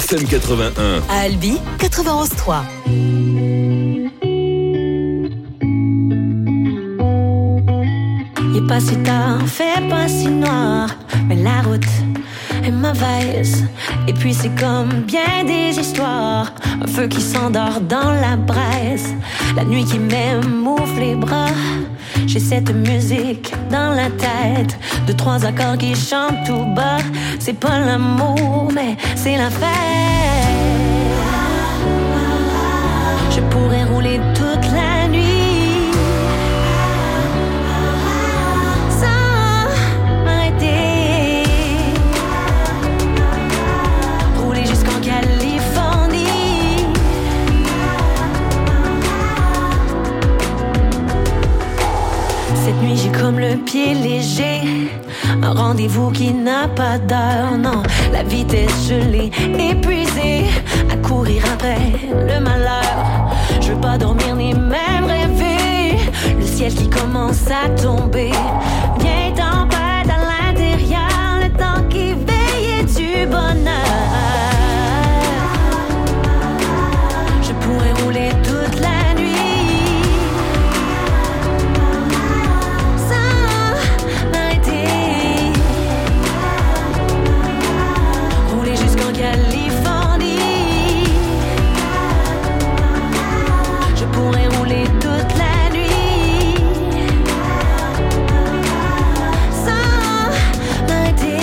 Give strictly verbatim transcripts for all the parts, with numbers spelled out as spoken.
F M quatre-vingt-un. À Albi, quatre-vingt-onze trois. Il est pas si tard, fait pas si noir, mais la route est mauvaise. Et puis c'est comme bien des histoires, un feu qui s'endort dans la braise, la nuit qui m'émouffe les bras. J'ai cette musique dans la tête, de trois accords qui chantent tout bas. C'est pas l'amour, mais c'est la fête. Je pourrais rouler toute la nuit sans m'arrêter, rouler jusqu'en Californie. Cette nuit j'ai comme le pied léger, un rendez-vous qui n'a pas d'heure, non. La vitesse je l'ai épuisée, à courir après le malheur. Je veux pas dormir ni même rêver, le ciel qui commence à tomber. Viens tempête à l'intérieur, le temps qui veille du bonheur. Je pourrais rouler toute la nuit Californie. Je pourrais rouler toute la nuit sans m'arrêter.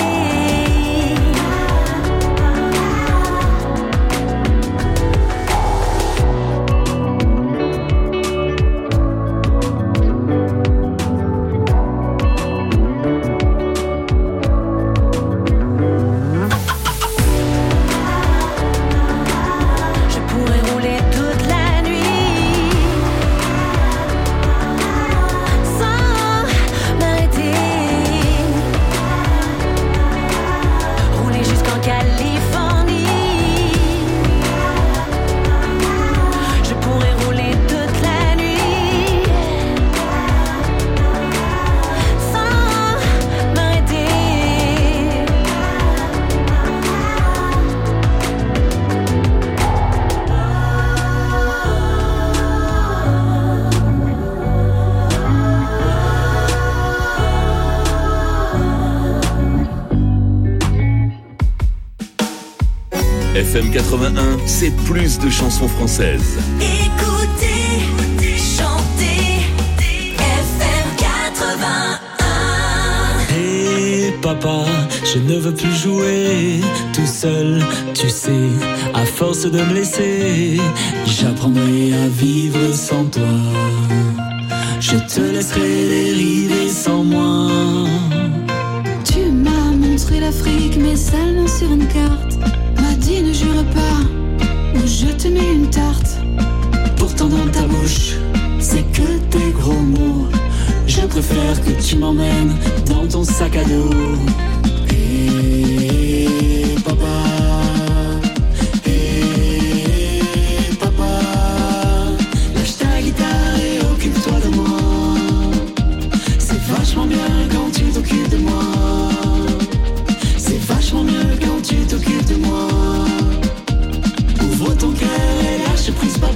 F M quatre-vingt-un, c'est plus de chansons françaises. Écoutez, chantez, F M quatre-vingt-un. Hé hey, papa, je ne veux plus jouer tout seul, tu sais, à force de me laisser, j'apprendrai à vivre sans toi. Je te laisserai dériver sans moi. Tu m'as montré l'Afrique, mais seulement sur une carte. M'a dit ne jure pas, ou je te mets une tarte. Pourtant dans ta bouche, c'est que des gros mots. Je préfère que tu m'emmènes dans ton sac à dos. Hey, papa. Hey, papa. Lâche ta guitare et occupe-toi de moi. C'est vachement bien quand tu t'occupes de moi. C'est vachement mieux quand tu t'occupes de moi. Ouvre ton cœur et lâche prise, papa.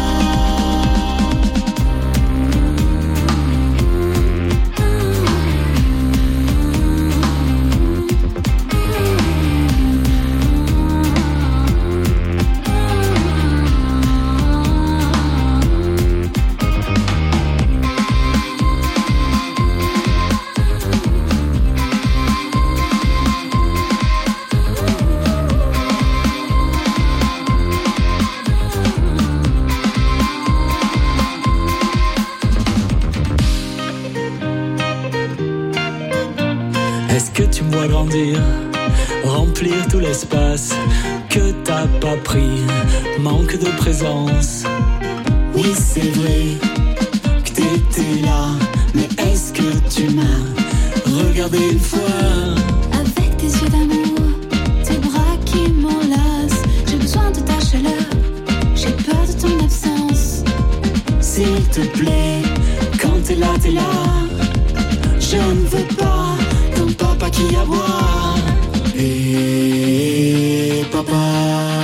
Est-ce que tu me vois grandir, remplir tout l'espace que t'as pas pris, manque de présence. Oui, c'est vrai que t'étais là, mais est-ce que tu m'as regardé une fois? Avec tes yeux d'amour, tes bras qui m'enlacent, j'ai besoin de ta chaleur, j'ai peur de ton absence. S'il te plaît, quand t'es là, t'es là. Je ne veux pas d'un papa qui aboie. Et papa.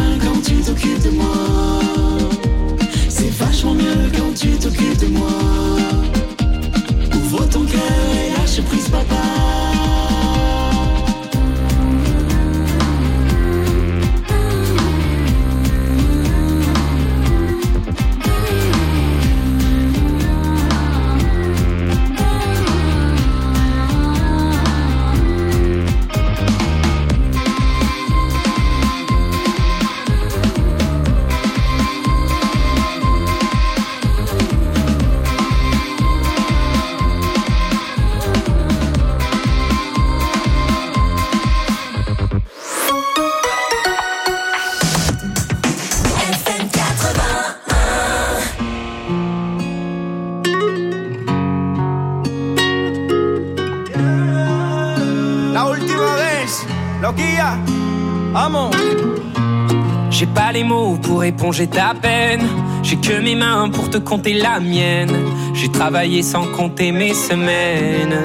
bien quand tu t'occupes de moi. C'est vachement mieux quand tu t'occupes de moi. Ouvre ton cœur et lâche prise, papa. J'ai pas les mots pour éponger ta peine. J'ai que mes mains pour te compter la mienne. J'ai travaillé sans compter mes semaines.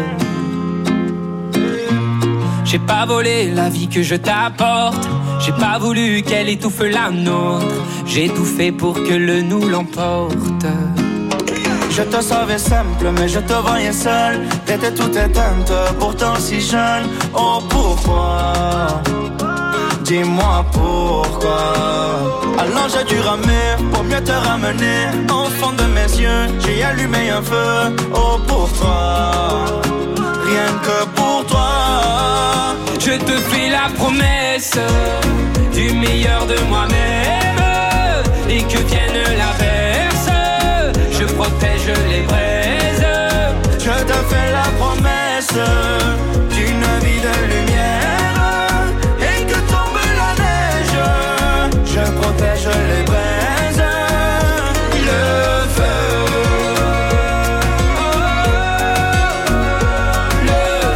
J'ai pas volé la vie que je t'apporte. J'ai pas voulu qu'elle étouffe la nôtre. J'ai tout fait pour que le nous l'emporte. Je te savais simple mais je te voyais seule. T'étais toute éteinte, pourtant si jeune. Oh pourquoi? Dis-moi pourquoi. Alors j'ai dû ramer pour mieux te ramener. Au fond de mes yeux, j'ai allumé un feu. Oh pour toi, rien que pour toi. Je te fais la promesse du meilleur de moi-même. Et que vienne l'averse, je protège les braises. Je te fais la promesse d'une vie de lumière. Je protège les braises, le feu, le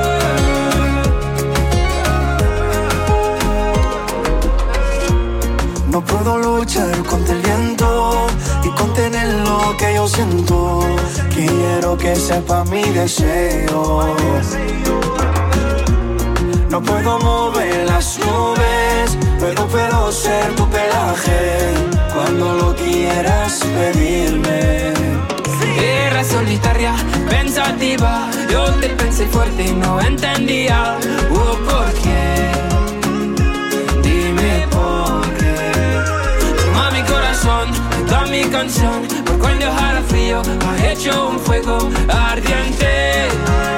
feu. No puedo luchar contra el viento y contener lo que yo siento. Quiero que sepa mi deseo. No puedo mover las nubes, pero puedo ser tu pelaje cuando lo quieras pedirme. Era solitaria, pensativa. Yo te pensé fuerte y no entendía. Oh, ¿por qué? Dime por qué. Toma mi corazón, toda mi canción. Por cuando dejara frío, has hecho un fuego ardiente.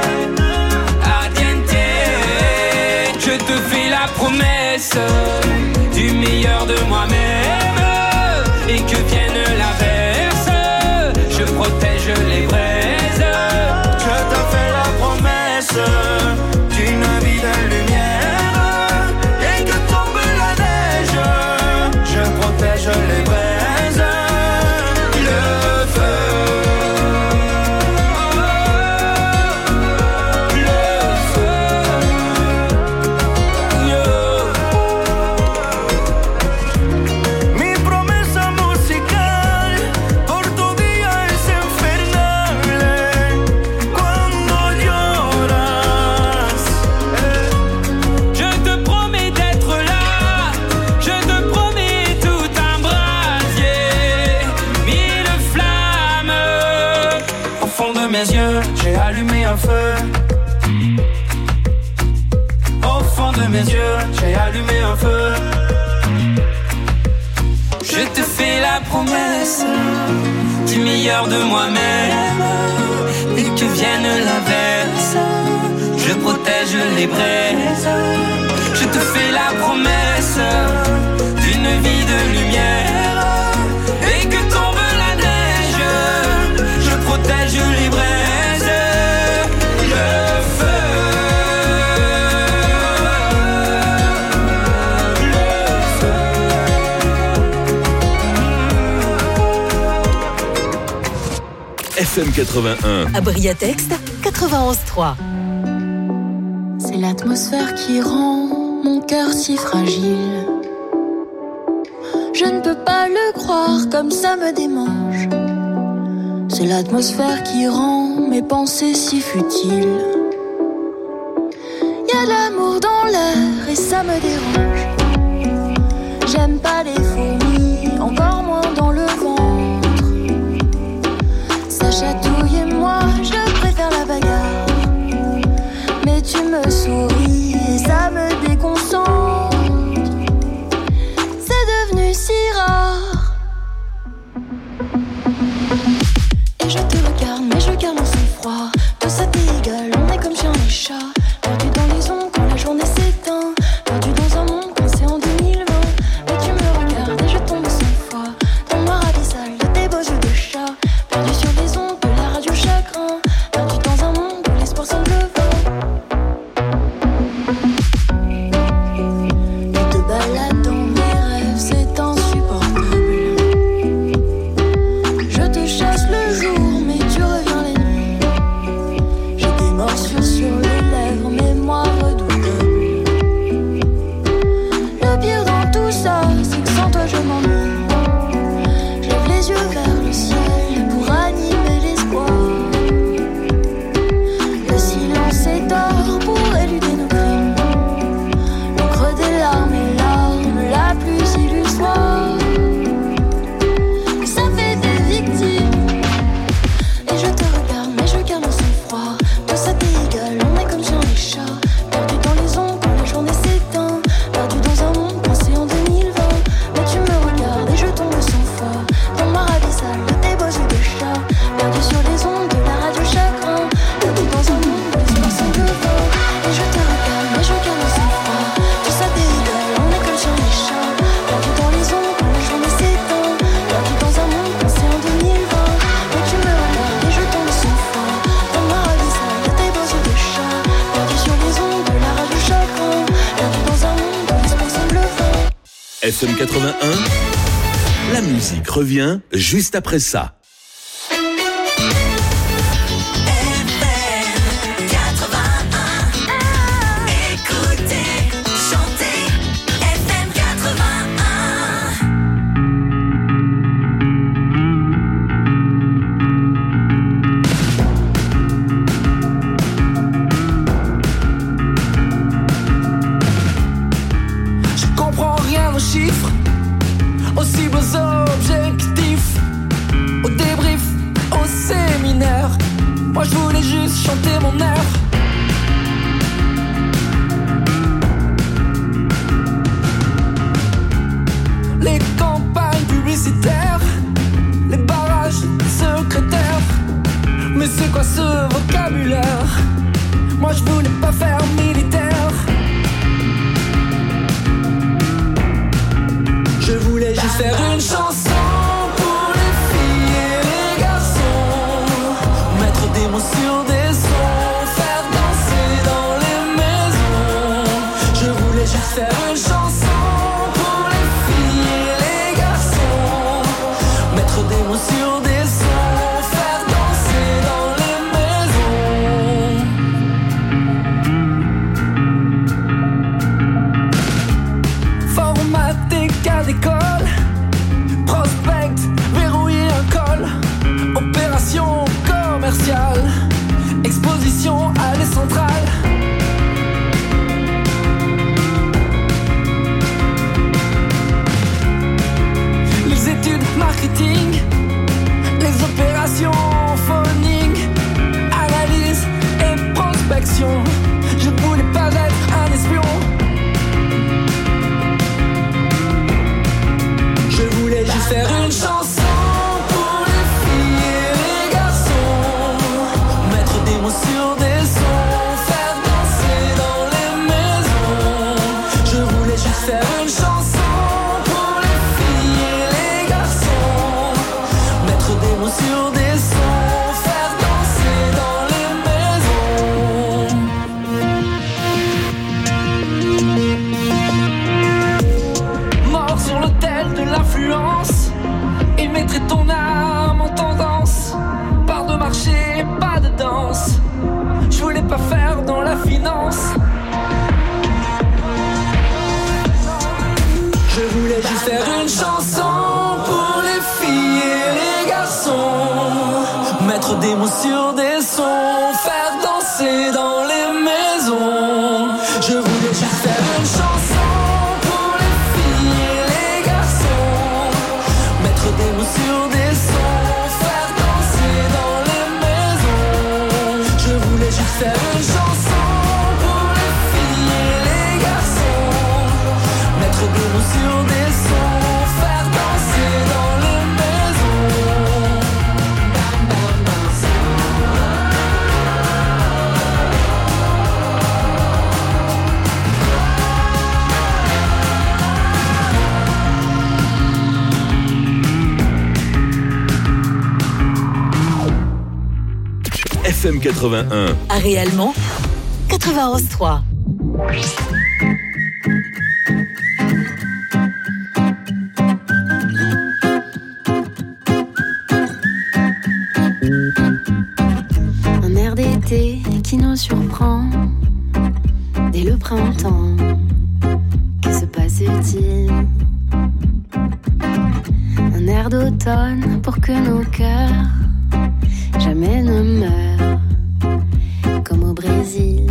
Je te fais la promesse du meilleur de moi-même. Et que vienne l'averse, je protège les braises. Je te fais la promesse d'une vie de lumière. Et que tombe la neige, je protège les braises. Le feu. J'ai allumé un feu. Au fond de mes yeux, j'ai allumé un feu. Je te fais la promesse du meilleur de moi-même. Et que vienne l'averse, je protège les braises. Je te fais la promesse d'une vie de lumière. Et que tombe la neige, je protège les braises. F M quatre-vingt-un. À Briatex, quatre-vingt-onze trois. C'est l'atmosphère qui rend mon cœur si fragile. Je ne peux pas le croire, comme ça me démange. C'est l'atmosphère qui rend mes pensées si futiles. Y a l'amour dans l'air et ça me dérange. J'aime sans toi je m'ennuie. Je lève les yeux vers le ciel pour animer l'espoir. Le silence est d'or pour éluder nos crimes. L'encre des larmes est l'arme la plus illusoire. Ça fait des victimes. Et je te regarde mais je garde mon sang-froid. Tout ça t'est égal, on est comme chiens et chats. Perdu dans les ombres quand la journée s'éteint. Perdu dans un monde pensé en deux mille vingt. Mais tu me regardes et je tombe sans foi dans ma ravissale de tes beaux yeux de chat. Perdu sur les ondes de la radio chagrin. Perdu dans un monde où l'espoir semble vain. Et je te regarde mais je garde mon sang-froid. Tout ça t'est égal, on est comme chiens et chats. Perdu dans les ombres quand la journée s'éteint. Perdu dans un monde pensé en deux mille vingt. Mais tu me regardes et je tombe sans foi dans ma ravissale de tes beaux yeux de chat. Perdu sur les ondes de la radio chagrin. Perdu dans un monde où l'espoir semble vain. F M quatre-vingt-un, la musique revient juste après ça. Je comprends rien aux chiffres, aux cibles, aux objectifs, aux débriefs, au séminaire. Moi je voulais juste chanter mon air. Les campagnes publicitaires, les barrages secrétaires. Mais c'est quoi ce vocabulaire? Moi je voulais pas faire militaire. Je voulais juste faire une chanson pour les filles et les garçons. Mettre des mots sur des sons, faire danser dans les maisons. Je voulais juste faire une chanson pour les filles et les garçons. Mettre des mots sur des sons, faire danser dans les maisons. Formater cas d'école, prospect, verrouiller un col. Opération commerciale, exposition allée centrale. Les études marketing, les opérations phoning, analyse et prospection. Je ne voulais pas être un espion. Je voulais juste faire une chanson pour les filles et les garçons. Mettre des mots sur des sons, faire danser dans les maisons. Je voulais juste faire une chanson pour les filles et les garçons. Mettre des mots sur des sons, faire danser dans les maisons. Mort sur l'autel de l'influence, et mettrait ton âme en tendance. Part de marché, pas de danse. Je voulais pas faire dans la finance. Je voulais juste faire une chanson pour les filles et les garçons. Mettre des mots sur des sons, faire danser dans les maisons. Je voulais juste faire une chanson pour les filles et les garçons. Mettre des mots sur des sons, faire danser dans les maisons. Je voulais juste faire une chanson pour les filles et les garçons. Mettre des mots sur des sons, faire danser dans les maisons. F M quatre-vingt-un. À réellement quatre-vingt-onze trois. Un air d'été qui nous surprend dès le printemps. Que se passe-t-il? verre d'automne pour que nos cœurs jamais ne meurent comme au Brésil.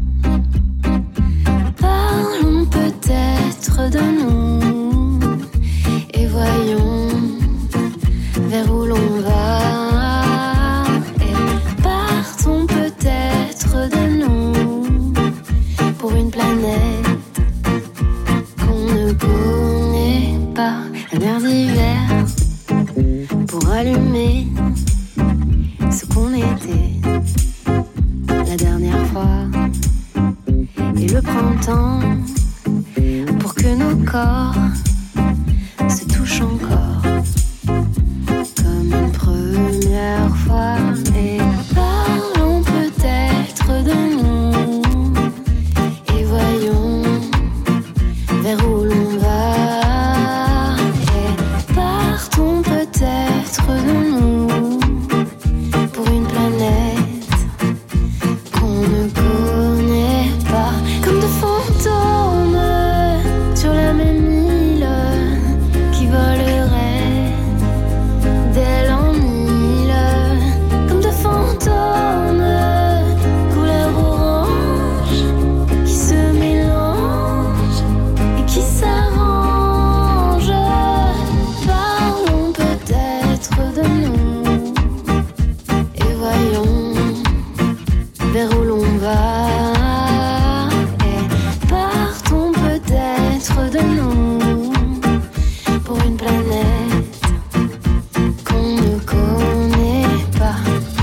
Parlons peut-être de nous et voyons vers où l'on va. Et partons peut-être de nous pour une planète qu'on ne connaît pas. Un air d'hiver pour allumer ce qu'on était la dernière fois. Et le printemps pour que nos corps se touchent encore comme une première fois. Et parlons peut-être de nous et voyons vers où l'on va. Et partons peut-être de nous pour une planète qu'on ne connaît pas. Comme de fantômes sur la même île qui voleraient d'elle en île. Comme de fantômes couleur orange qui se mélangent et qui s'arrangent. Parlons peut-être de nous et voyons vers où l'on va. Et partons peut-être de nous pour une planète qu'on ne connaît pas.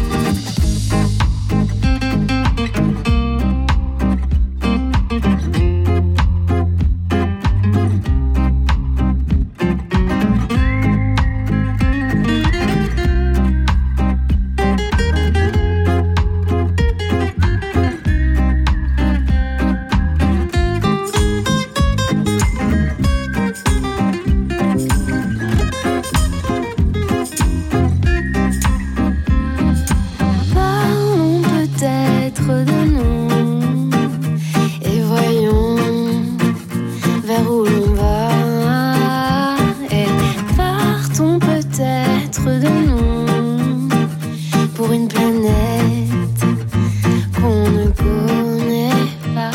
Parlons peut-être de nous et voyons vers où l'on va. Et partons peut-être de nous pour une planète qu'on ne connaît pas.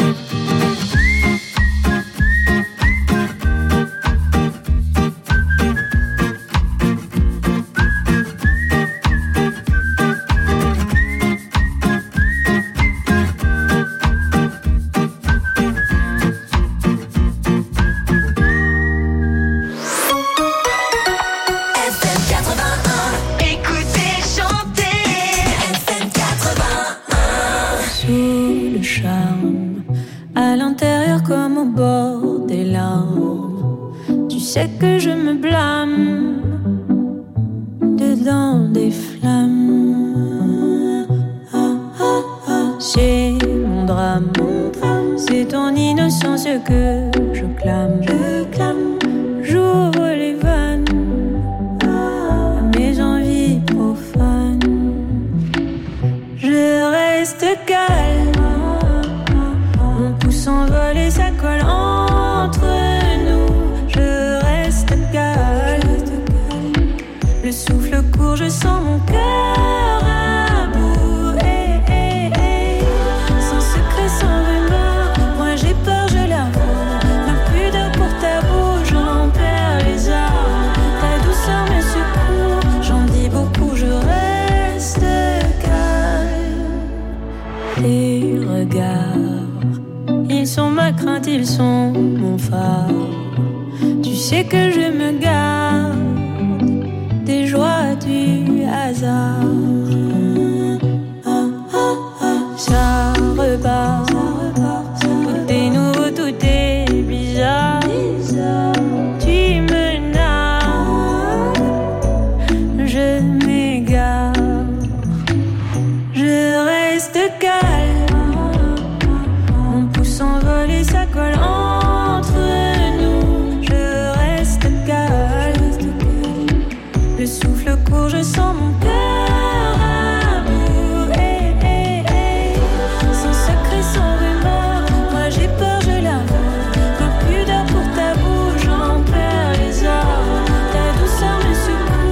F M quatre-vingt-un, écoutez, chantez. F M quatre-vingt-un. Sous le charme, à l'intérieur comme au bord des larmes. Tu sais que je me blâme, dedans des flammes. Ah, ah, ah. C'est mon drame, c'est ton innocence que je clame. Je clame, j'ouvre les vannes à mes envies profanes. Je reste calme, mon pouce s'envole et ça colle entre nous. Je reste calme, le souffle court, je sens mon cœur à bout. Hey, hey, hey. Sans secret, sans rumeur, moi j'ai peur, je l'avoue. Ma pudeur pour ta bouche, j'en perds les armes. Ta douceur me secoue, j'en dis beaucoup, je reste calme. Tes regards, ils sont ma crainte, ils sont mon phare. Tu sais que je me garde des joies du hasard. Ah, ah, ah. Ça repart, tout est nouveau, tout est bizarre. Tu me narres, je m'égare. Je reste calme, mon pouce s'envole et ça colle entre nous. Je reste calme, le souffle court, je sens mon cœur à bout. Hey, hey, hey. Sans secret, sans rumeur, moi j'ai peur, je l'avoue. Ma pudeur pour ta bouche, j'en perds les armes. Ta douceur me secoue.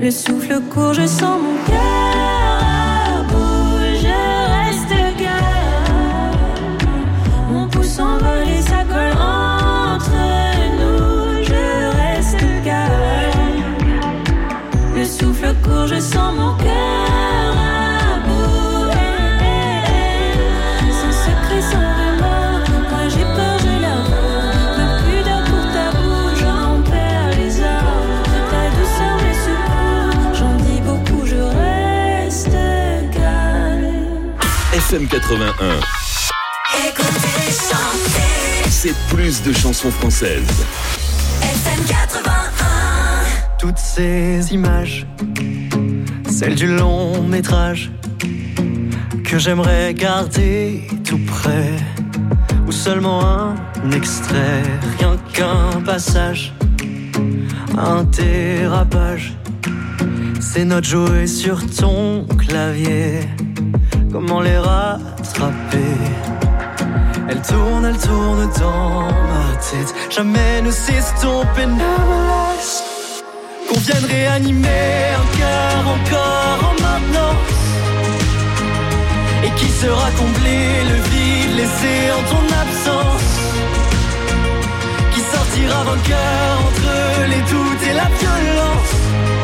Le souffle court, je sens mon cœur à bout, je reste calme. Mon pouce s'envole et ça colle entre nous, je reste calme. Le souffle court, je sens mon cœur à bout. Eh, eh, eh. Sans secret, sans remords, moi j'ai peur, je l'avoue. Ma pudeur pour ta bouche, j'en perds les ordres. De ta douceur, mes secours, j'en dis beaucoup, je reste calme. F M quatre-vingt-un, Écoutez, chanter. c'est plus de chansons françaises. F M quatre-vingt-un. Toutes ces images, celles du long métrage, que j'aimerais garder tout près, ou seulement un extrait, rien qu'un passage, un dérapage. Ces notes jouées sur ton clavier, comment les rattraper? Elles tournent, elles tournent dans ma tête, jamais ne s'estomper, never last. Qu'on vienne réanimer un cœur encore en maintenance. Et qui sera combler le vide laissé en ton absence? Qui sortira vainqueur entre les doutes et la violence?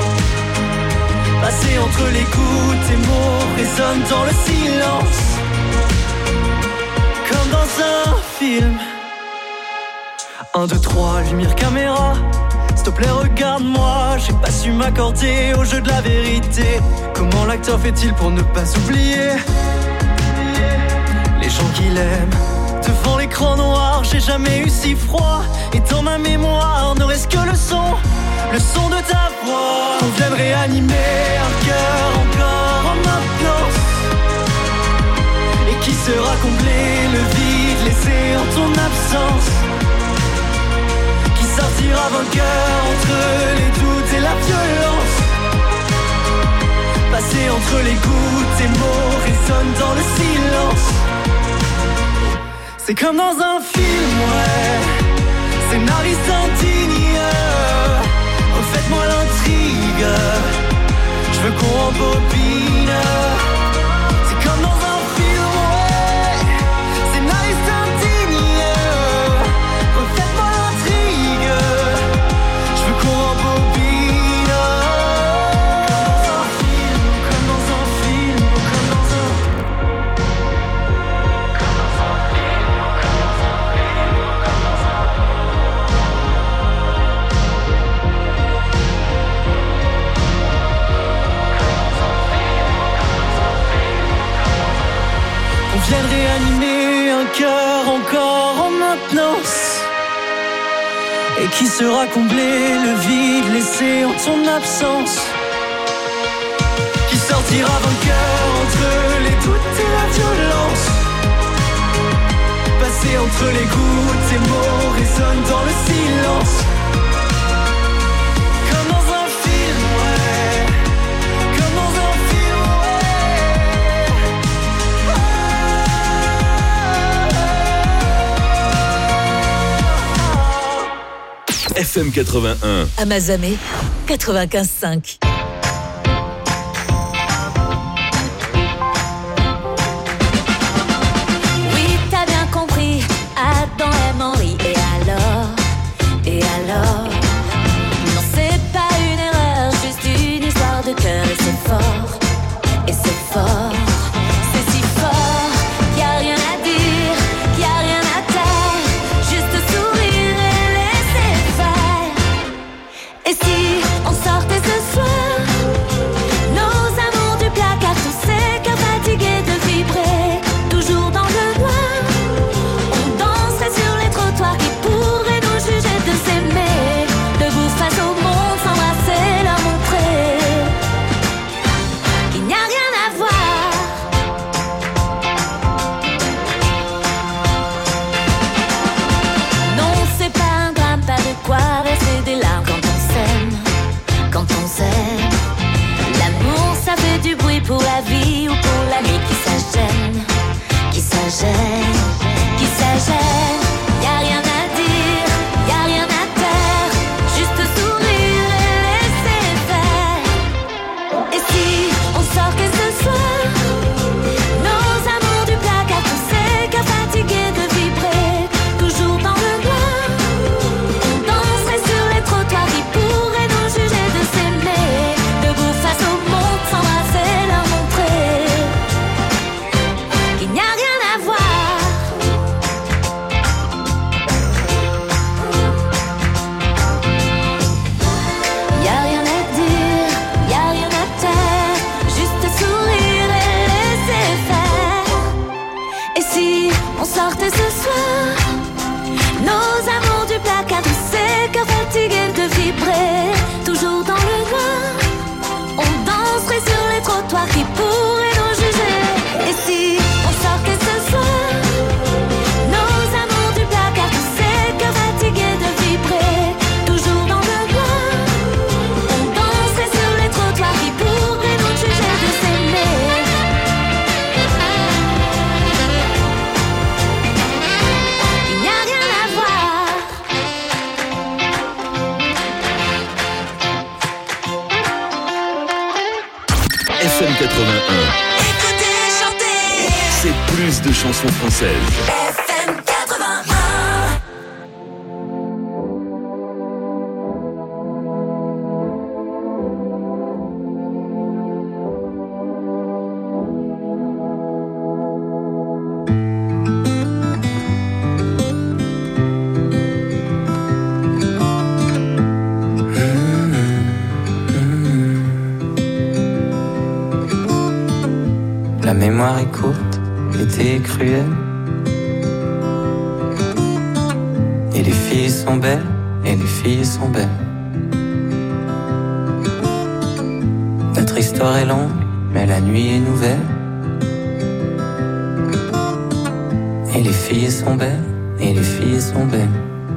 Passer entre les gouttes, tes mots résonnent dans le silence. Comme dans un film. Un, deux, trois, lumière, caméra. S'il te plaît, regarde-moi, j'ai pas su m'accorder au jeu de la vérité. Comment l'acteur fait-il pour ne pas oublier les gens qu'il aime? Devant l'écran noir, j'ai jamais eu si froid. Et dans ma mémoire, ne reste que le son, le son de ta voix. On vient de réanimer un cœur encore en maintenance. Et qui sera combler le vide laissé en ton absence? Sortira vainqueur entre les doutes et la violence. Passer entre les gouttes, tes mots résonnent dans le silence. C'est comme dans un film, ouais. Scénariste indigne, refaites-moi l'intrigue. Je veux qu'on rembobine. C'est comme dans un film, ouais. Scénariste indigne, refaites-moi l'intrigue. Je veux qu'on rembobine. Comme dans un film, comme dans un On vient de réanimer un cœur encore en maintenance. Et qui sera combler le vide laissé en ton absence? Qui sortira vainqueur entre les doutes et la violence? Passer entre les gouttes, tes mots résonnent dans le silence. Comme dans un film, ouais. Comme dans un film, ouais. F M quatre-vingt-un. Amazamé quatre-vingt-quinze cinq. Oui, t'as bien compris, Adam aime Henri. Et alors, et alors, non, c'est pas une erreur, juste une histoire de cœur. Et c'est fort, et c'est fort, c'est si fort, qu'il y a rien à dire, qu'il y a rien à taire, juste sourire et laisser faire. Et si on sortait ce soir, nos amours du placard, tous ces cœurs fatigués de vibrer, toujours dans le noir, on danserait sur les trottoirs qui pourraient nous juger de s'aimer, debout face au monde, s'embrasser, leur montrer qu'il n'y a rien à voir. Non, c'est pas un drame, pas de quoi verser des larmes quand on s'aime. F M quatre-vingt-un. Écoutez, chantez. C'est plus de chansons françaises. F M quatre-vingt-un. La mémoire est courte, l'été est cruel. Et les filles sont belles, et les filles sont belles. Notre histoire est longue, mais la nuit est nouvelle. Et les filles sont belles, et les filles sont belles.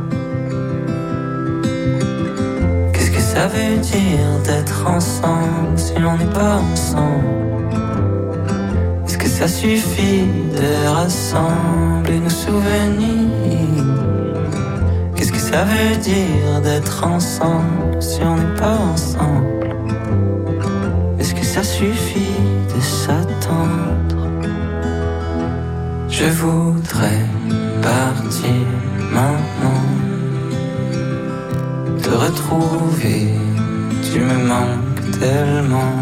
Qu'est-ce que ça veut dire d'être ensemble si l'on n'est pas ensemble? Que ça suffit de rassembler nos souvenirs? Qu'est-ce que ça veut dire d'être ensemble si on n'est pas ensemble? Est-ce que ça suffit de s'attendre? Je voudrais partir maintenant, te retrouver, tu me manques tellement.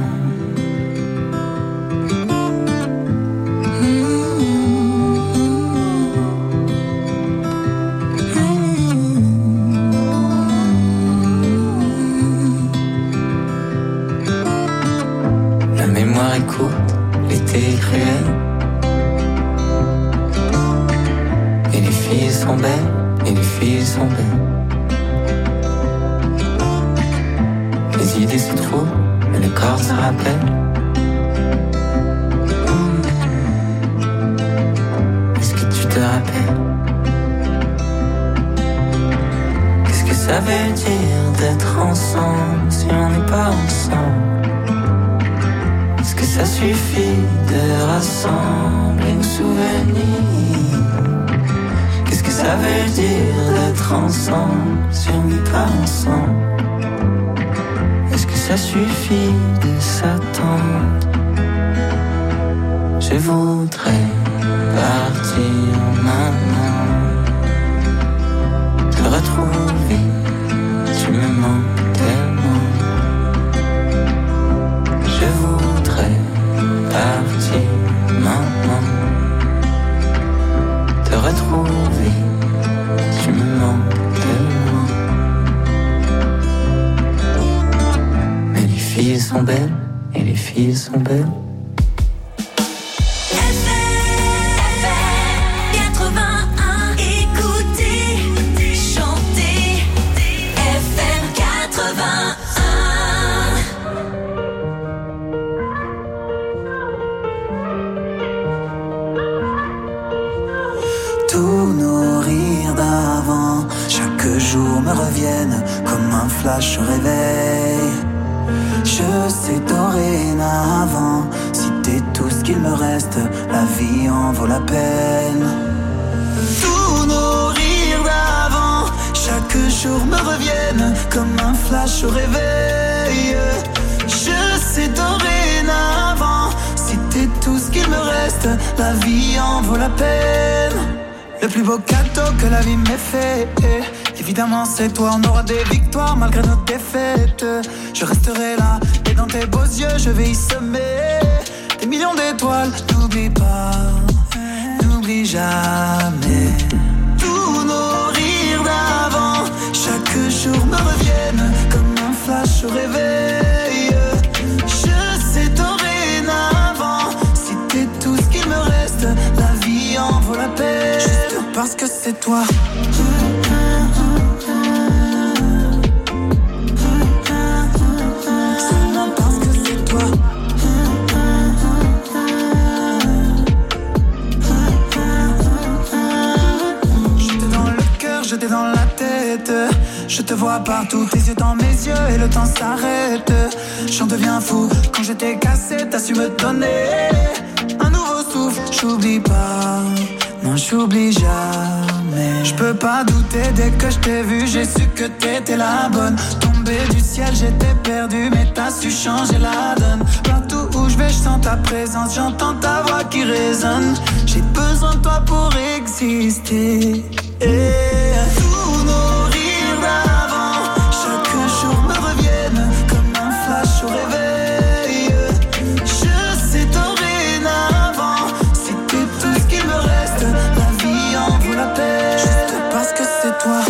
L'été est cruel. Et les filles sont belles, et les filles sont belles. Les idées se trouvent, et le corps se rappelle. Est-ce que tu te rappelles? Qu'est-ce que ça veut dire d'être ensemble si on n'est pas ensemble? Est-ce que ça suffit de rassembler nos souvenirs? Qu'est-ce que ça veut dire d'être ensemble si on n'est pas ensemble? Est-ce que ça suffit de s'attendre? Je voudrais partir maintenant, te retrouver, tu me manques tellement. Je voudrais partir maintenant, te retrouver, tu me manques tellement. Mais les filles sont belles, et les filles sont belles. Comme un flash au réveil. Je sais dorénavant, si t'es tout ce qu'il me reste, la vie en vaut la peine. Tous nos rires d'avant, chaque jour me reviennent comme un flash au réveil. Je sais dorénavant, si t'es tout ce qu'il me reste, la vie en vaut la peine. Le plus beau cadeau que la vie m'ait fait, évidemment c'est toi, on aura des victoires malgré nos défaites. Je resterai là, et dans tes beaux yeux je vais y semer des millions d'étoiles. N'oublie pas, n'oublie jamais. Tous nos rires d'avant, chaque jour me reviennent comme un flash au réveil. Je sais dorénavant, si t'es tout ce qu'il me reste, la vie en vaut la peine. Juste parce que c'est toi. J'étais dans la tête, je te vois partout, tes yeux dans mes yeux et le temps s'arrête. J'en deviens fou, quand j'étais cassé, t'as su me donner un nouveau souffle. J'oublie pas, non j'oublie jamais. Je peux pas douter, dès que je t'ai vu, j'ai su que t'étais la bonne. Tombé tombé du ciel, j'étais perdu, mais t'as su changer la donne. Partout où je vais, je sens ta présence, j'entends ta voix qui résonne. J'ai besoin de toi pour exister. Et tous nos rires d'avant, chaque jour me reviennent comme un flash au réveil. Je sais dorénavant, si t'es tout ce qu'il me reste, la vie en vaut la peine. Juste parce que c'est toi.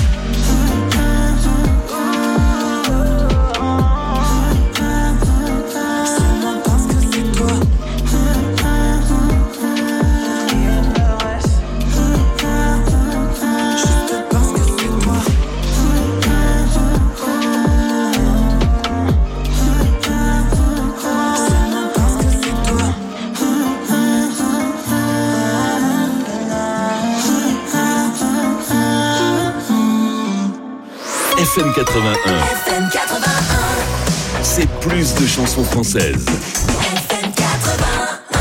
F M quatre-vingt-un. F M quatre-vingt-un. C'est plus de chansons françaises. F M quatre-vingt-un.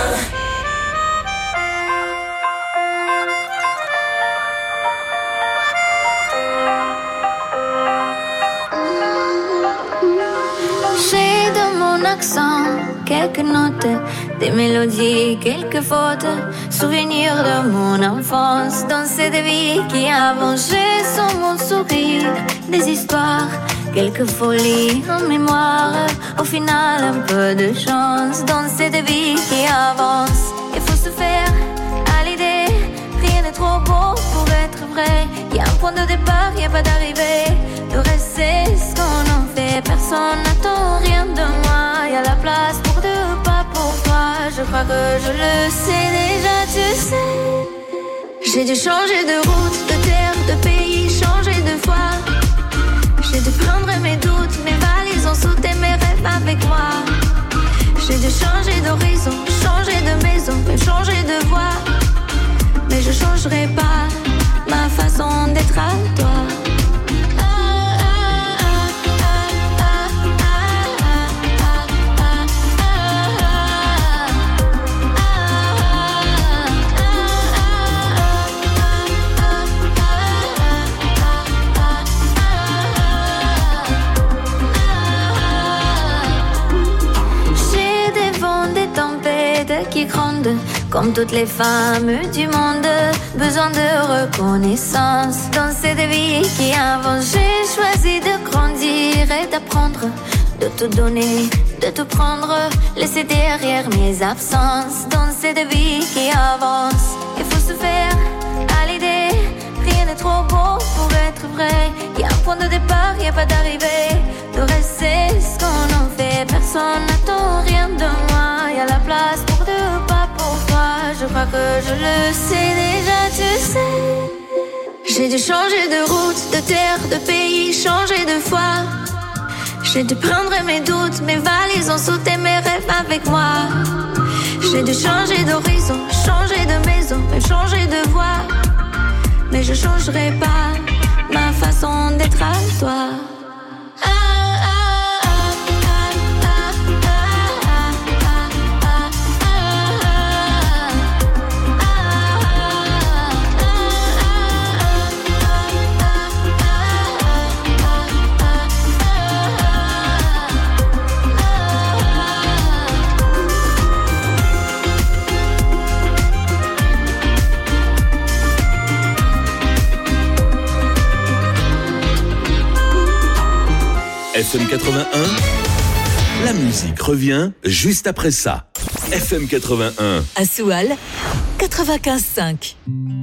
J'ai dans mon accent quelques notes, des mélodies, quelques fautes, souvenirs de mon enfance, danser des vies qui avancent. J'ai sur mon sourire des histoires, quelques folies en mémoire. Au final, un peu de chance, danser des vies qui avancent. Il faut se faire à l'idée, rien n'est trop beau pour être vrai. Y a un point de départ, y a pas d'arrivée. Le reste c'est ce qu'on en fait. Personne n'attend rien de moi. Y a la place pour deux, pas pour toi. Je crois que je le sais déjà, tu sais. J'ai dû changer de route, de terre, de pays, changer de foi. J'ai dû prendre mes doutes, mes valises ont sauté mes rêves avec moi. J'ai dû changer d'horizon, changer de maison, même changer de voix. Mais je changerai pas ma façon d'être à toi. Qui grondent comme toutes les femmes du monde, besoin de reconnaissance, danser des vies qui avancent. J'ai choisi de grandir et d'apprendre, de tout donner, de tout prendre, laisser derrière mes absences, danser des vies qui avancent. Il faut se faire à l'idée, rien n'est trop beau pour être vrai. Y a un point de départ, y a pas d'arrivée. Le reste c'est ce qu'on en fait. Personne n'attend rien de moi. Y a la place pour deux, pas pour toi. Je crois que je le sais déjà, tu sais. J'ai dû changer de route, de terre, de pays, changer de foi. J'ai dû prendre mes doutes, mes valises ont sauté mes rêves avec moi. J'ai dû changer d'horizon, changer de maison, même changer de voix. Mais je changerai pas ma façon d'être à toi. F M quatre-vingt-un, la musique revient juste après ça. F M quatre-vingt-un. À Soual, quatre-vingt-quinze cinq.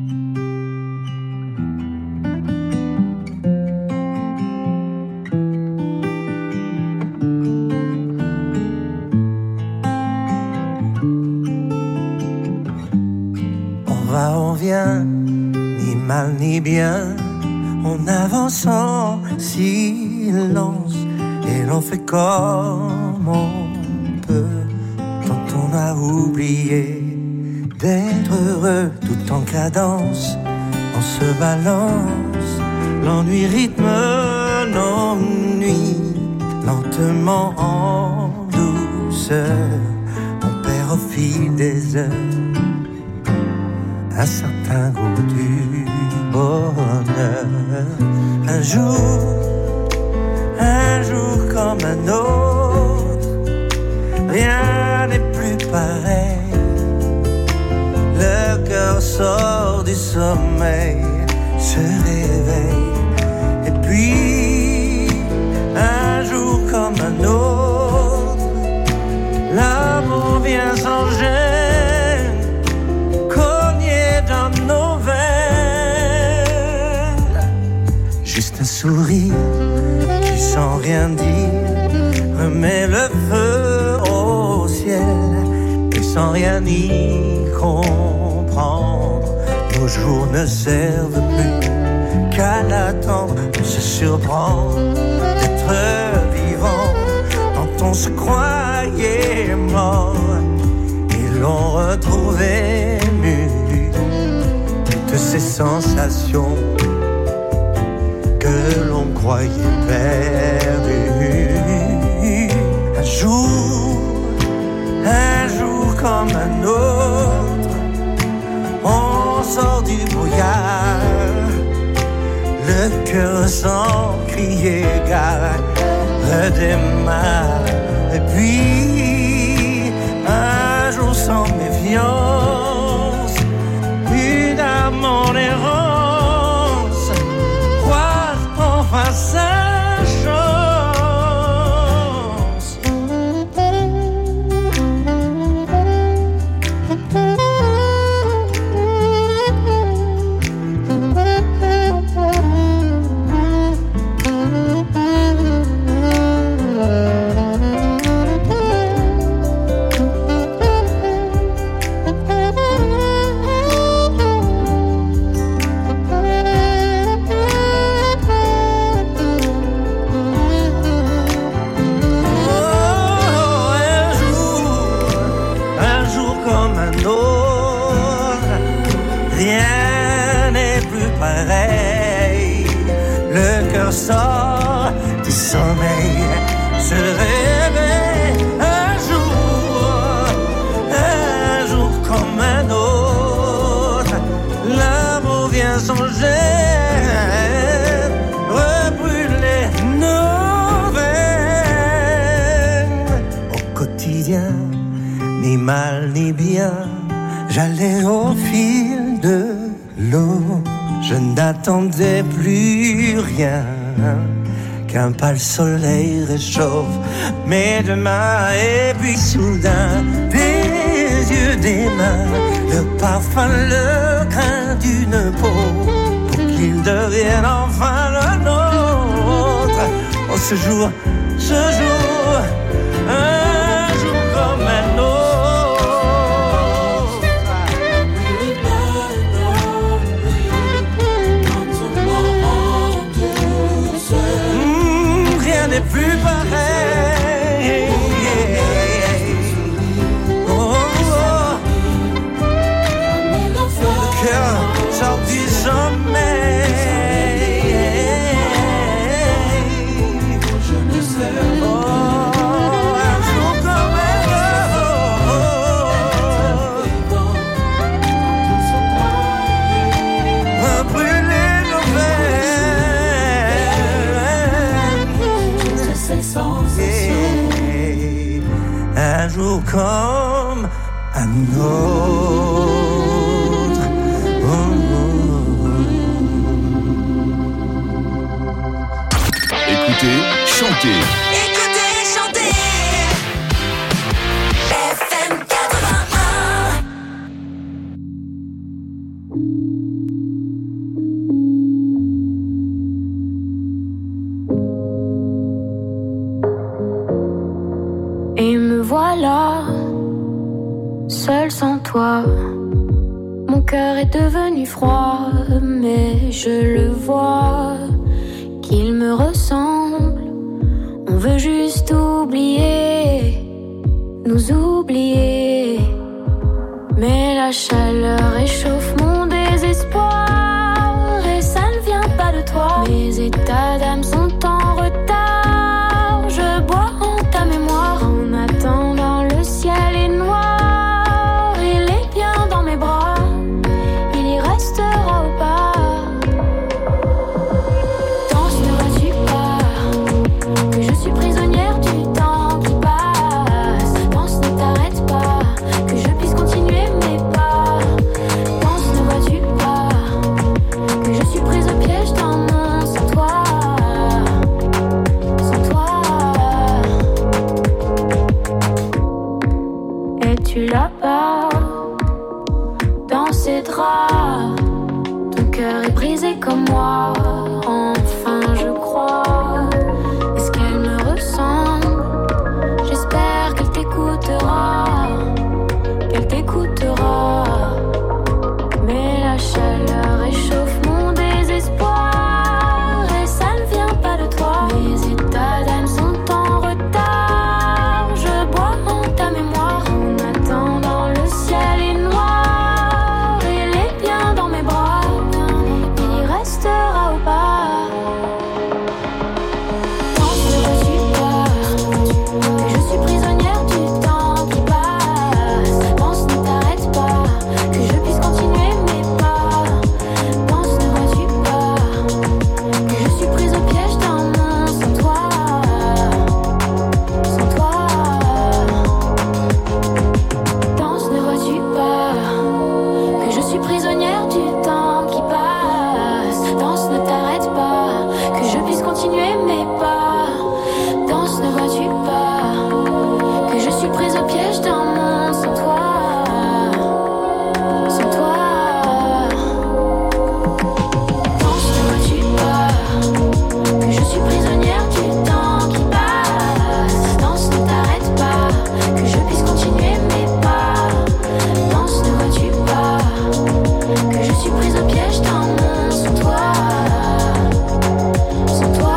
On va, on vient, ni mal ni bien, on avance en silence. Et l'on fait comme on peut, tant on a oublié d'être heureux tout en cadence. On se balance, l'ennui rythme l'ennui, lentement en douceur. On perd au fil des heures un certain goût du bonheur. Un jour, un jour comme un autre, rien n'est plus pareil. Le cœur sort du sommeil, se réveille, et puis un jour comme un autre, l'amour vient sans gêne, cogner dans nos veines. Juste un sourire qui sans rien dire remet le feu au ciel, et sans rien y comprendre, nos jours ne servent plus qu'à l'attendre. On se surprend d'être vivant quand on se croyait mort, et l'on retrouvait nu toutes ces sensations que l'on croyait perdues. Un jour, un jour comme un autre, on sort du brouillard, le cœur sans crier gare redémarre, et puis un jour sans méfiance, une âme en errance croise enfin sa chance. Sort du sommeil, se réveille un jour, un jour comme un autre, l'amour vient sans gêne, rebrûler nos veines. Au quotidien, ni mal ni bien, j'allais au fil de l'eau. Je n'attendais plus rien qu'un pâle soleil réchauffe mes deux mains, et puis soudain des yeux, des mains, le parfum, le grain d'une peau, pour qu'il devienne enfin le nôtre. Oh, ce jour, ce jour, un jour comme un autre. N'est plus pareil. Oh, oh. Le cœur sort du sommeil. Je ne sais pas. Oh, un jour comme un autre, brûler nos veines. Un jour comme un autre. Oh, oh, oh. Écoutez, chantez. Écoutez, chantez. F M quatre-vingt-un. Et me voilà, seul sans toi. Mon cœur est devenu froid, mais je le vois, qu'il me ressemble. On veut juste oublier, nous oublier. Mais la chaleur réchauffe mon désespoir, et ça ne vient pas de toi. Mes états d'âme sont en retard, je bois en ta mémoire. En attendant, le ciel est noir, il est bien dans mes bras, il y restera ou pas. Danse, ne vois-tu pas, là-bas, dans ses draps. Ton cœur est brisé comme moi, enfin je crois. Est-ce qu'elle me ressemble? J'espère qu'elle t'écoutera, qu'elle t'écoutera. Mais la chaleur réchauffe mon désespoir, et ça ne vient pas de toi. Mes états d'âme sont en retard, je bois en ta mémoire. En attendant, le ciel est noir, il est bien dans mes bras, il restera au pas. Quand je ne reçus pas, que je suis prisonnière du temps qui passe. Pense, ne t'arrête pas, que je puisse continuer mes pas. Pense, ne vois-tu pas, que je suis prise au piège d'un monde sans toi, sans toi. Pense, ne vois-tu pas, que je suis prisonnière du temps qui passe. Danse, ne t'arrête pas, que je puisse continuer mes pas. Danse, ne vois-tu pas, que je suis prise au piège d'un monde sans toi, sans toi. Danse, ne vois-tu pas, que je suis prisonnière du temps qui passe. Danse, ne t'arrête pas, que je puisse continuer mes pas. Danse, ne vois-tu pas, que je suis prise au piège d'un monde sans toi, sans toi.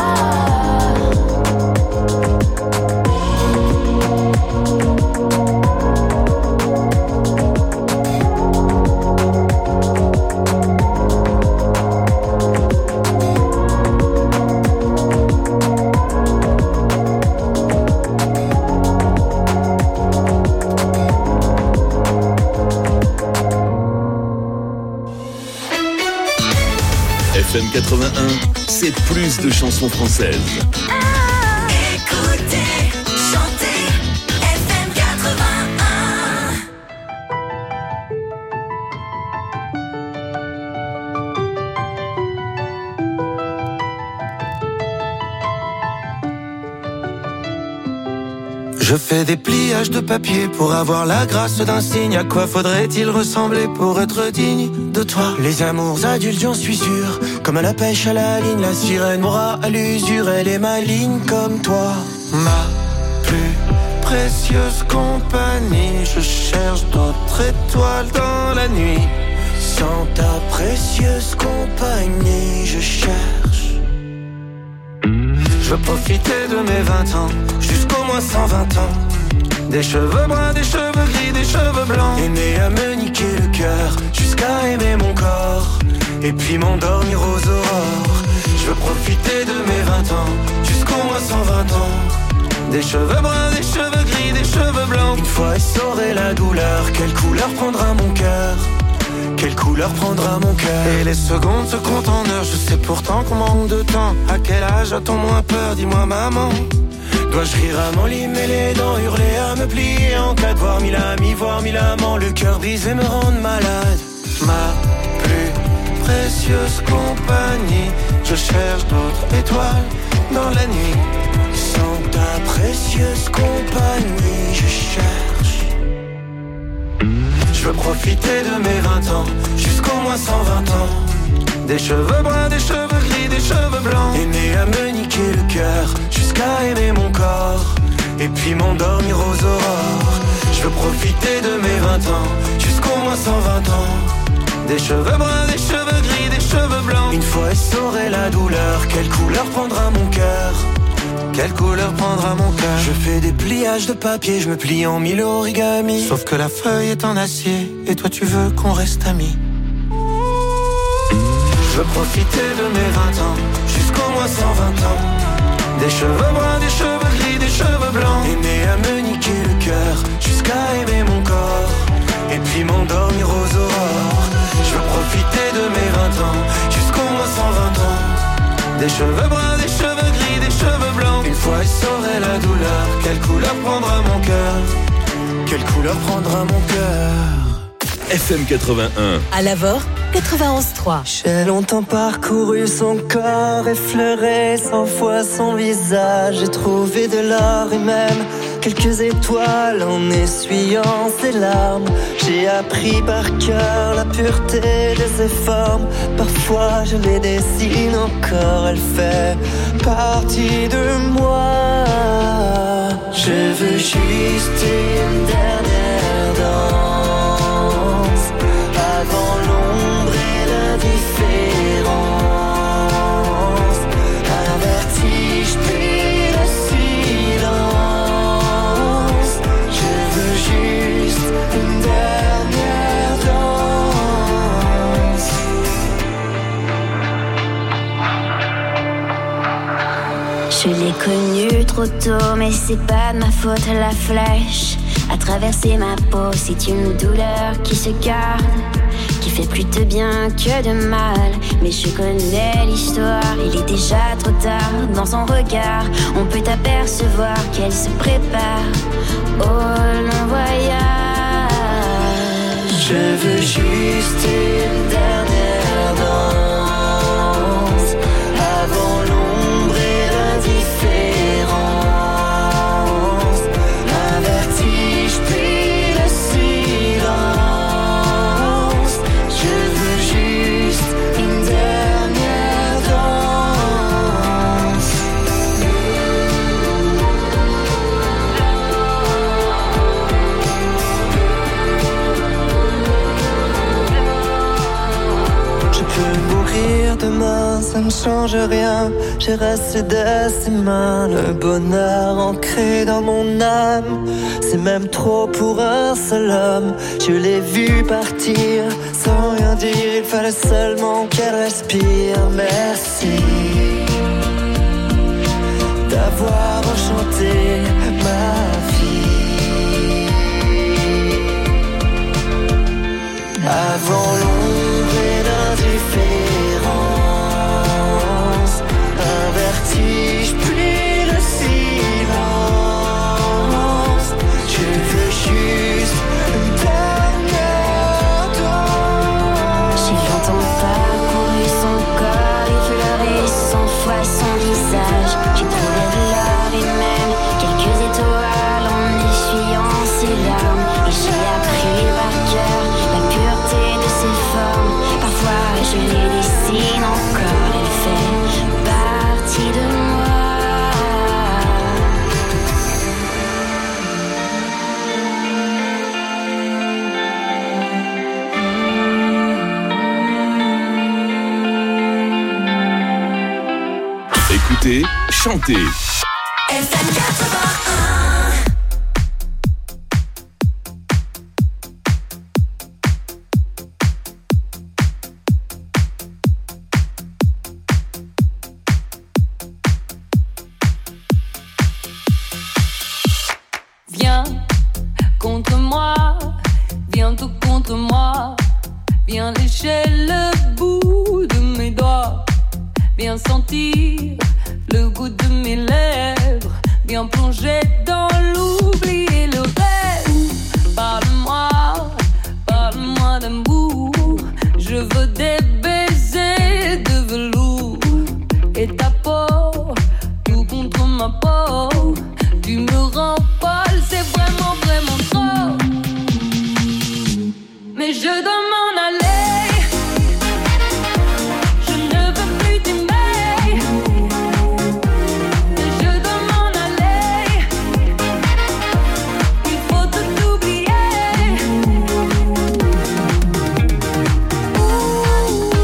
F M quatre-vingt-un, c'est plus de chansons françaises. Écoutez, chantez, F M quatre-vingt-un. Je fais des pliages de papier pour avoir la grâce d'un signe. À quoi faudrait-il ressembler pour être digne de toi? Les amours adultes, j'en suis sûr, comme à la pêche à la ligne. La sirène m'aura à l'usure, elle est maligne comme toi. Ma plus précieuse compagnie, je cherche d'autres étoiles dans la nuit. Sans ta précieuse compagnie, je cherche. Je veux profiter de mes vingt ans, jusqu'au moins cent vingt ans. Des cheveux bruns, des cheveux gris, des cheveux blancs. Aimer à me niquer le cœur, jusqu'à aimer mon corps, et puis m'endormir aux aurores. Je veux profiter de mes vingt ans, jusqu'au moins cent vingt ans. Des cheveux bruns, des cheveux gris, des cheveux blancs. Une fois essoré la douleur, quelle couleur prendra mon cœur? Quelle couleur prendra mon cœur? Et les secondes se comptent en heures, je sais pourtant qu'on manque de temps. À quel âge a-t-on moins peur, dis-moi maman? Dois-je rire à mon lit, mais les dents, hurler à me plier en cas de voir mille amis, voir mille amants, le cœur brisé me rendre malade. Ma plus précieuse compagnie, je cherche d'autres étoiles dans la nuit. Sans ta précieuse compagnie, je cherche. Je veux profiter de mes vingt ans, jusqu'au moins cent vingt ans. Des cheveux bruns, des cheveux gris, des cheveux blancs. Aimer à me niquer le cœur, jusqu'à aimer mon corps, et puis m'endormir aux aurores. Je veux profiter de mes vingt ans, jusqu'au moins cent vingt ans. Des cheveux bruns, des cheveux gris, des cheveux blancs. Une fois essoré la douleur, quelle couleur prendra mon cœur? Quelle couleur prendra mon cœur? Je fais des pliages de papier, je me plie en mille origami. Sauf que la feuille est en acier, et toi tu veux qu'on reste amis. Je veux profiter de mes vingt ans, jusqu'au moins cent vingt ans. Des cheveux bruns, des cheveux gris, des cheveux blancs. Aimer à me niquer le cœur, jusqu'à aimer mon corps, et puis m'endormir aux aurores. Je veux profiter de mes vingt ans, jusqu'au moins cent vingt ans. Des cheveux bruns, des cheveux gris, des cheveux blancs. Une fois essoré la douleur, quelle couleur prendra mon cœur? Quelle couleur prendra mon cœur? F M quatre-vingt-un. À Lavore, quatre-vingt-onze trois. J'ai longtemps parcouru son corps, effleuré cent fois son visage. J'ai trouvé de l'or et même quelques étoiles en essuyant ses larmes. J'ai appris par cœur la pureté de ses formes. Parfois je les dessine encore, elle fait partie de moi. Je veux juste une dernière danse avant l'ombre et l'indifférence. Un vertige puis le silence. Je veux juste une dernière danse. Je l'ai connue trop tôt, mais c'est pas de ma faute, la flèche a traversé ma peau. C'est une douleur qui se garde, qui fait plus de bien que de mal. Mais je connais l'histoire, il est déjà trop tard. Dans son regard, on peut apercevoir qu'elle se prépare au long voyage. Je veux juste une dernière danse avant l'ombre et l'indifférence. Un vertige puis le silence. Je veux juste une dernière danse. Je peux mourir demain, ça ne change rien. J'ai resté de ses mains, le bonheur ancré dans mon âme. C'est même trop pour un seul homme. Je l'ai vu partir sans rien dire, il fallait seulement qu'elle respire. Merci d'avoir enchanté ma vie. Avant l'ombre et l'indifférence, un vertige puis le silence. Je veux juste une dernière danse. J'ai longtemps parcouru son corps, effleuré cent fois son visage. J'ai trouvé de l'or et même quelques étoiles en essuyant ses larmes. Et j'ai appris par cœur la pureté de ses formes. Parfois je les dessine encore, elle fait partie de moi. Écoutez, chantez. F M quatre-vingt-un. Viens contre moi, viens tout contre moi. Viens lécher le bout de mes doigts. Viens sentir le goût de mes lèvres. Viens plonger dans l'oubli et le rêve. Parle-moi, parle-moi d'amour. Je veux des baisers de velours. Et ta peau, tout contre ma peau. Tu me rends folle, c'est vraiment, vraiment trop. Mais je dois m'en aller. Je ne veux plus t'aimer. Mais je dois m'en aller. Il faut tout oublier. Ouh.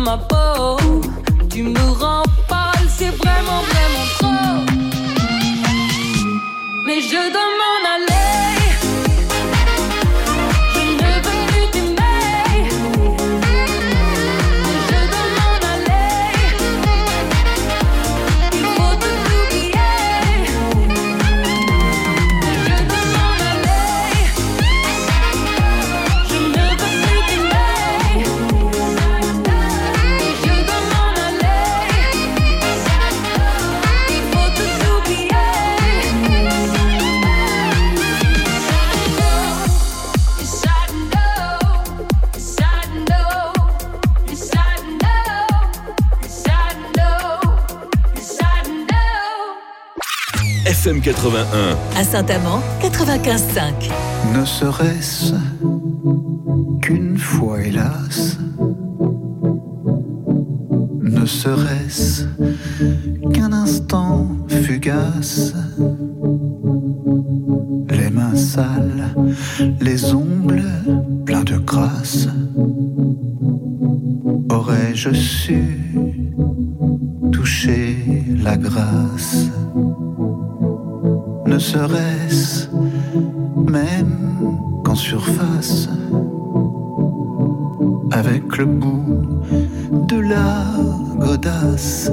ma peau. Tu me rends pâle, c'est vraiment, vraiment trop. Mais je dois m'en aller. F M quatre-vingt-un. À Saint-Amand, quatre-vingt-quinze virgule cinq. Ne serait-ce qu'une fois, hélas, ne serait-ce qu'un instant fugace, les mains sales, les ongles pleins de crasse, aurais-je su toucher la grâce? Ne serait-ce même qu'en surface, avec le bout de la godasse,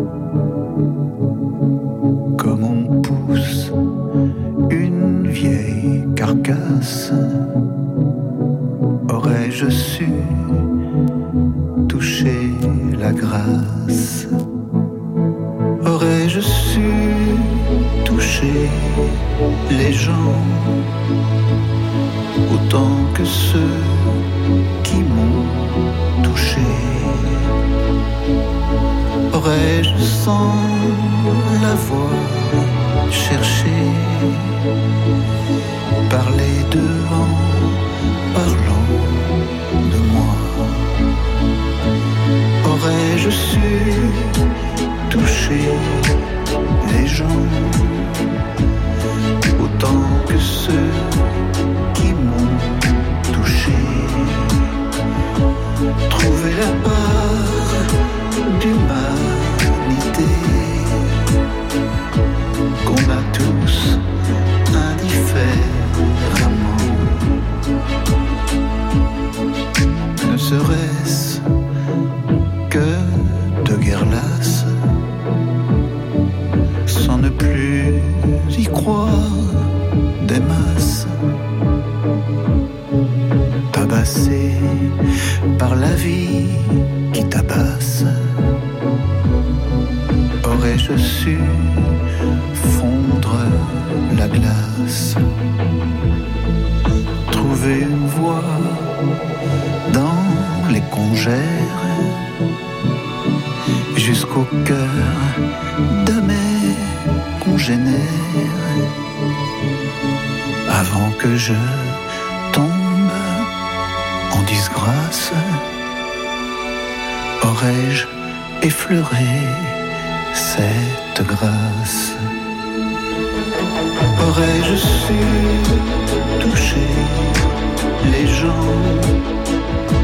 comme on pousse une vieille carcasse, aurais-je su toucher la grâce? Aurais-je su toucher les gens autant que ceux qui m'ont touché? Aurais-je sans l'avoir cherché parlé d'eux en parlant de moi? Aurais-je su toucher les gens autant que ceux qui m'ont touché? Trouver la part d'humanité qu'on a tous indifféremment. Ne serait-ce que de guerre lasse, sans ne plus y croire des masses, tabassé par la vie qui tabasse. Aurais-je su fondre la glace, trouver une voie dans les congères, jusqu'au cœur de mes congénères, avant que je tombe en disgrâce? Aurais-je effleuré cette grâce? Aurais-je su toucher les gens